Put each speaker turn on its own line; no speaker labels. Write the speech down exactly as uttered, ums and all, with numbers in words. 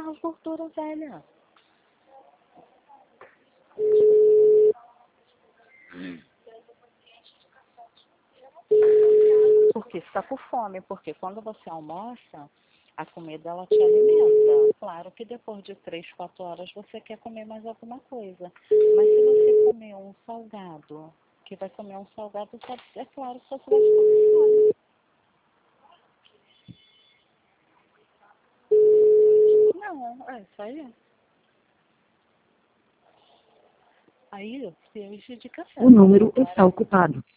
a gordura velha. Porque está com fome, porque quando você almoça, a comida ela te alimenta. Claro que depois de três, quatro horas você quer comer mais alguma coisa. Mas se você comer um salgado, que vai comer um salgado, é claro que você vai ficar com fome. Não, é isso aí. Aí, peixe de café.
O número está ocupado.